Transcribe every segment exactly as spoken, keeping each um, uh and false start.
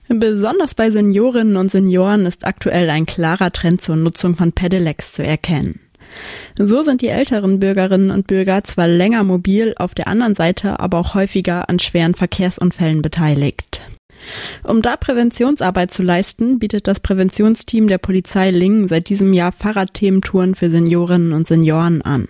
Besonders bei Seniorinnen und Senioren ist aktuell ein klarer Trend zur Nutzung von Pedelecs zu erkennen. So sind die älteren Bürgerinnen und Bürger zwar länger mobil, auf der anderen Seite aber auch häufiger an schweren Verkehrsunfällen beteiligt. Um da Präventionsarbeit zu leisten, bietet das Präventionsteam der Polizei Lingen seit diesem Jahr Fahrradthementouren für Seniorinnen und Senioren an.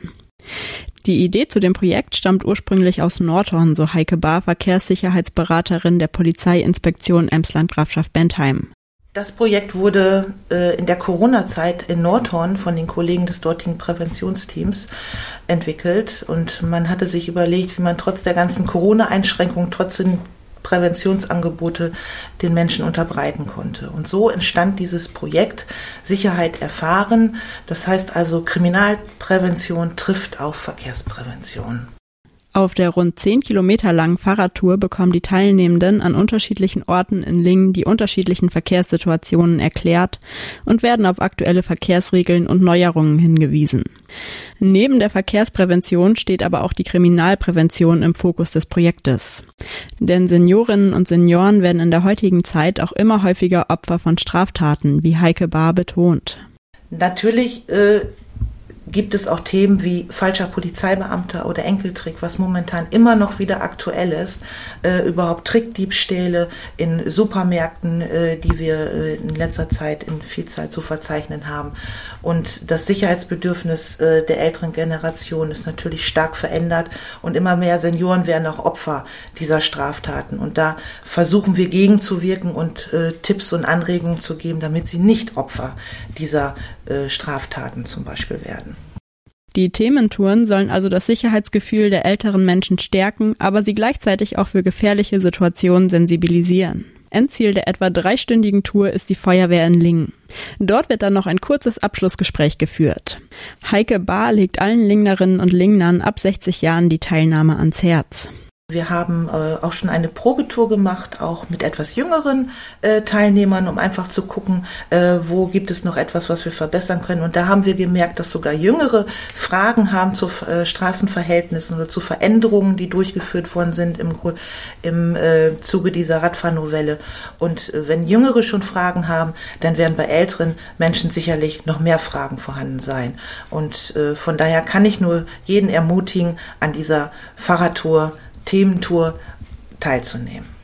Die Idee zu dem Projekt stammt ursprünglich aus Nordhorn, so Heike Bahr, Verkehrssicherheitsberaterin der Polizeiinspektion Emsland-Grafschaft Bentheim. Das Projekt wurde äh, in der Corona-Zeit in Nordhorn von den Kollegen des dortigen Präventionsteams entwickelt. Und man hatte sich überlegt, wie man trotz der ganzen Corona-Einschränkungen trotzdem Präventionsangebote den Menschen unterbreiten konnte. Und so entstand dieses Projekt Sicherheit erfahren. Das heißt also, Kriminalprävention trifft auf Verkehrsprävention. Auf der rund zehn Kilometer langen Fahrradtour bekommen die Teilnehmenden an unterschiedlichen Orten in Lingen die unterschiedlichen Verkehrssituationen erklärt und werden auf aktuelle Verkehrsregeln und Neuerungen hingewiesen. Neben der Verkehrsprävention steht aber auch die Kriminalprävention im Fokus des Projektes. Denn Seniorinnen und Senioren werden in der heutigen Zeit auch immer häufiger Opfer von Straftaten, wie Heike Bahr betont. Natürlich äh gibt es auch Themen wie falscher Polizeibeamter oder Enkeltrick, was momentan immer noch wieder aktuell ist, äh, überhaupt Trickdiebstähle in Supermärkten, äh, die wir äh, in letzter Zeit in Vielzahl zu verzeichnen haben. Und das Sicherheitsbedürfnis äh, der älteren Generation ist natürlich stark verändert und immer mehr Senioren werden auch Opfer dieser Straftaten. Und da versuchen wir gegenzuwirken und äh, Tipps und Anregungen zu geben, damit sie nicht Opfer dieser äh, Straftaten zum Beispiel werden. Die Thementouren sollen also das Sicherheitsgefühl der älteren Menschen stärken, aber sie gleichzeitig auch für gefährliche Situationen sensibilisieren. Endziel der etwa dreistündigen Tour ist die Feuerwehr in Lingen. Dort wird dann noch ein kurzes Abschlussgespräch geführt. Heike Bahr legt allen Lingnerinnen und Lingnern ab sechzig Jahren die Teilnahme ans Herz. Wir haben äh, auch schon eine Probetour gemacht, auch mit etwas jüngeren äh, Teilnehmern, um einfach zu gucken, äh, wo gibt es noch etwas, was wir verbessern können. Und da haben wir gemerkt, dass sogar Jüngere Fragen haben zu äh, Straßenverhältnissen oder zu Veränderungen, die durchgeführt worden sind im, im äh, Zuge dieser Radfahrnovelle. Und äh, wenn Jüngere schon Fragen haben, dann werden bei älteren Menschen sicherlich noch mehr Fragen vorhanden sein. Und äh, von daher kann ich nur jeden ermutigen, an dieser Fahrradtour Thementour teilzunehmen.